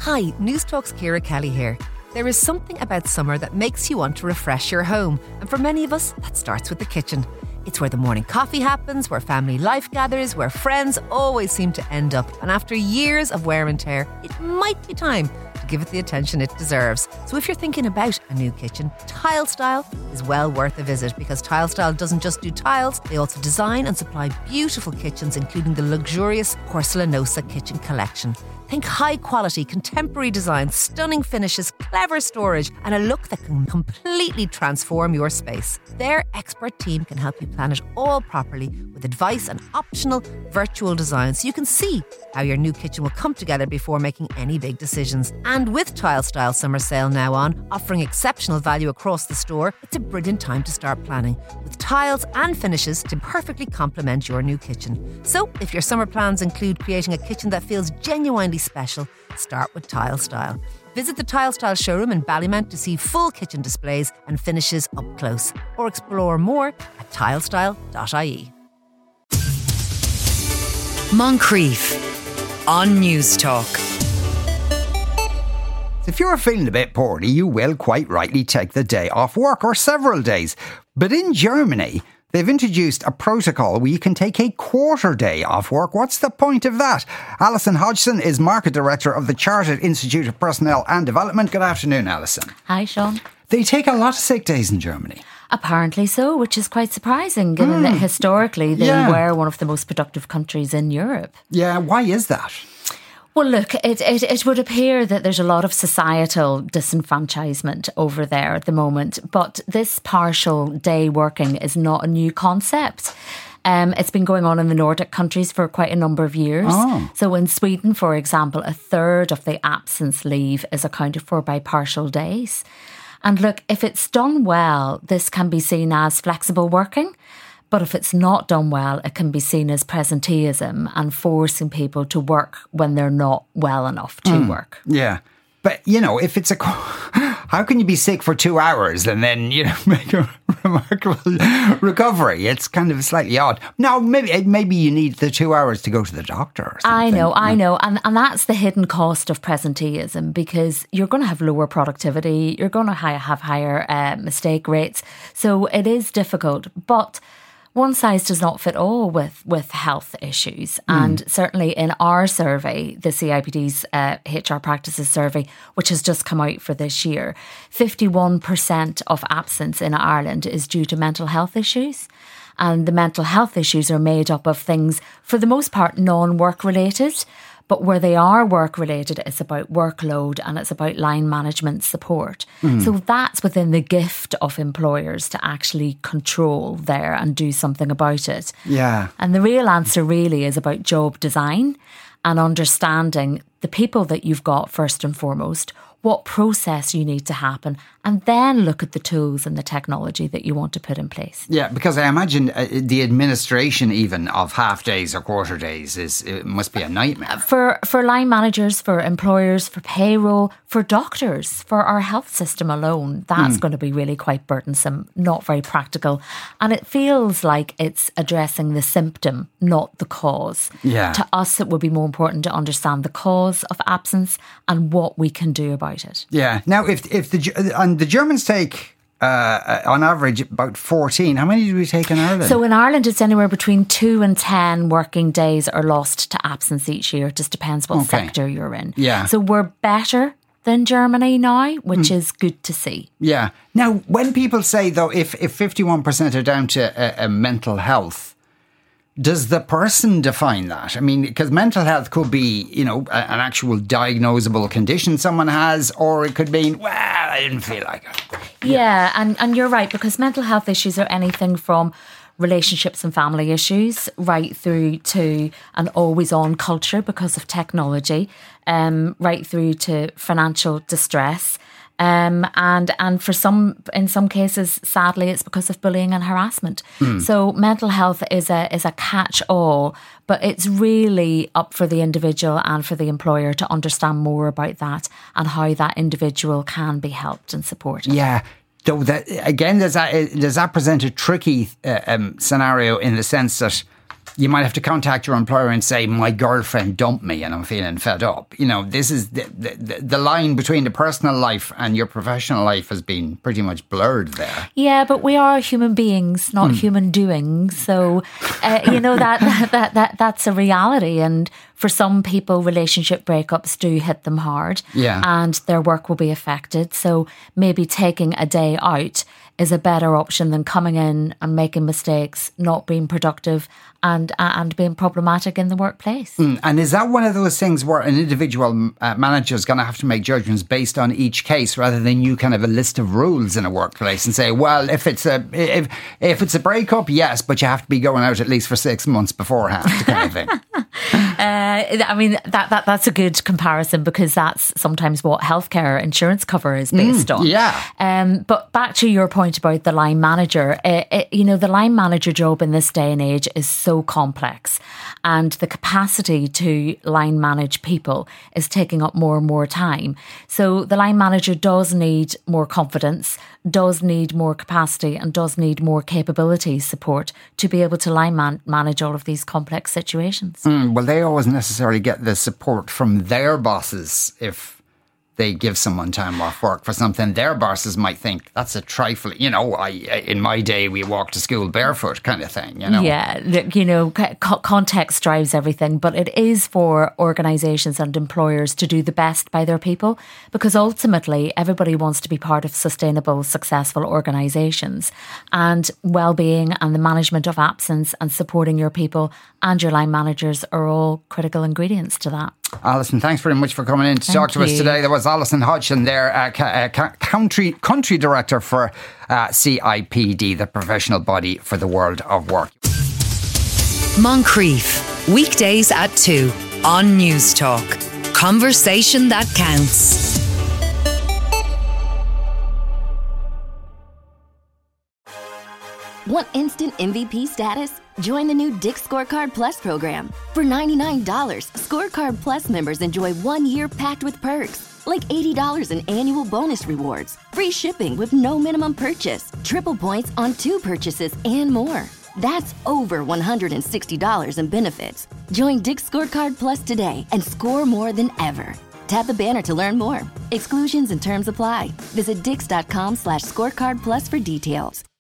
Hi, News Talk's Ciara Kelly here. There is something about summer that makes you want to refresh your home. And for many of us, that starts with the kitchen. It's where the morning coffee happens, where family life gathers, where friends always seem to end up. And after years of wear and tear, it might be time to give it the attention it deserves. So if you're thinking about a new kitchen, Tile Style is well worth a visit, because Tile Style doesn't just do tiles, they also design and supply beautiful kitchens, including the luxurious Porcelanosa kitchen collection. Think high quality, contemporary design, stunning finishes, clever storage, and a look that can completely transform your space. Their expert team can help you plan it all properly with advice and optional virtual designs, so you can see how your new kitchen will come together before making any big decisions. And with Tile Style Summer Sale now on, offering exceptional value across the store, it's a brilliant time to start planning, with tiles and finishes to perfectly complement your new kitchen. So if your summer plans include creating a kitchen that feels genuinely special, start with Tile Style. Visit the Tile Style showroom in Ballymount to see full kitchen displays and finishes up close, or explore more at tilestyle.ie. Moncrief on News Talk. If you're feeling a bit poorly, you will quite rightly take the day off work, or several days. But in Germany, they've introduced a protocol where you can take a quarter day off work. What's the point of that? Alison Hodgson is Market Director of the Chartered Institute of Personnel and Development. Good afternoon, Alison. Hi, Sean. They take a lot of sick days in Germany. Apparently so, which is quite surprising, given that historically they were one of the most productive countries in Europe. Yeah, why is that? Well, look, it would appear that there's a lot of societal disenfranchisement over there at the moment, but this partial day working is not a new concept. It's been going on in the Nordic countries for quite a number of years. Oh. So in Sweden, for example, a third of the absence leave is accounted for by partial days. And look, if it's done well, this can be seen as flexible working. But if it's not done well, it can be seen as presenteeism and forcing people to work when they're not well enough to work. Yeah. But, you know, if it's how can you be sick for 2 hours and then, you know, make a remarkable recovery? It's kind of slightly odd. Now, maybe you need the 2 hours to go to the doctor or something. I know. And that's the hidden cost of presenteeism, because you're going to have lower productivity. You're going to have higher mistake rates. So it is difficult. But one size does not fit all with health issues. And certainly in our survey, the CIPD's HR practices survey, which has just come out for this year, 51% of absence in Ireland is due to mental health issues. And the mental health issues are made up of things, for the most part, non-work related. But where they are work related, it's about workload and it's about line management support. So that's within the gift of employers to actually control there and do something about it. Yeah. And the real answer really is about job design and understanding the people that you've got first and foremost, what process you need to happen, and then look at the tools and the technology that you want to put in place. Yeah, because I imagine the administration even of half days or quarter days it must be a nightmare. For line managers, for employers, for payroll, for doctors, for our health system alone, that's going to be really quite burdensome, not very practical. And it feels like it's addressing the symptom, not the cause. Yeah. To us, it would be more important to understand the cause of absence and what we can do about it. Yeah. Now, if the Germans take on average about 14, how many do we take in Ireland? So in Ireland, it's anywhere between 2 and 10 working days are lost to absence each year. It just depends what sector you're in. Yeah. So we're better than Germany now, which is good to see. Yeah. Now, when people say, though, if 51% are down to mental health, does the person define that? I mean, because mental health could be, you know, an actual diagnosable condition someone has, or it could mean, well, I didn't feel like it. Yeah, and you're right, because mental health issues are anything from relationships and family issues right through to an always-on culture because of technology, right through to financial distress. And for in some cases, sadly, it's because of bullying and harassment. So mental health is a catch-all, but it's really up for the individual and for the employer to understand more about that and how that individual can be helped and supported. Yeah. So that, again, does that present a tricky scenario in the sense that You might have to contact your employer and say, my girlfriend dumped me and I'm feeling fed up. This is the line between the personal life and your professional life has been pretty much blurred there. Yeah, but we are human beings, not human doings. So, that's a reality. And for some people, relationship breakups do hit them hard, and their work will be affected. So maybe taking a day out is a better option than coming in and making mistakes, not being productive and being problematic in the workplace. And is that one of those things where an individual manager is going to have to make judgments based on each case rather than you kind of a list of rules in a workplace and say, well, if it's a breakup, yes, but you have to be going out at least for 6 months beforehand, kind of thing. That's a good comparison because that's sometimes what healthcare insurance cover is based on. Yeah. But back to your point about the line manager, the line manager job in this day and age is so complex, and the capacity to line manage people is taking up more and more time. So the line manager does need more confidence, does need more capacity, and does need more capability support to be able to line manage all of these complex situations. Well, they always necessarily get the support from their bosses if they give someone time off work for something. Their bosses might think that's a trifle. In my day, we walked to school barefoot kind of thing, Yeah, context drives everything, but it is for organisations and employers to do the best by their people, because ultimately everybody wants to be part of sustainable, successful organisations, and well-being and the management of absence and supporting your people and your line managers are all critical ingredients to that. Alison, thanks very much for coming in to talk to us today. There was Alison Hodgson there, country director for CIPD, the professional body for the world of work. Moncrief, weekdays at 2 on News Talk. Conversation that counts. Want instant MVP status? Join the new Dick's Scorecard Plus program. For $99, Scorecard Plus members enjoy 1 year packed with perks, like $80 in annual bonus rewards, free shipping with no minimum purchase, triple points on 2 purchases, and more. That's over $160 in benefits. Join Dick's Scorecard Plus today and score more than ever. Tap the banner to learn more. Exclusions and terms apply. Visit dix.com/scorecard plus for details.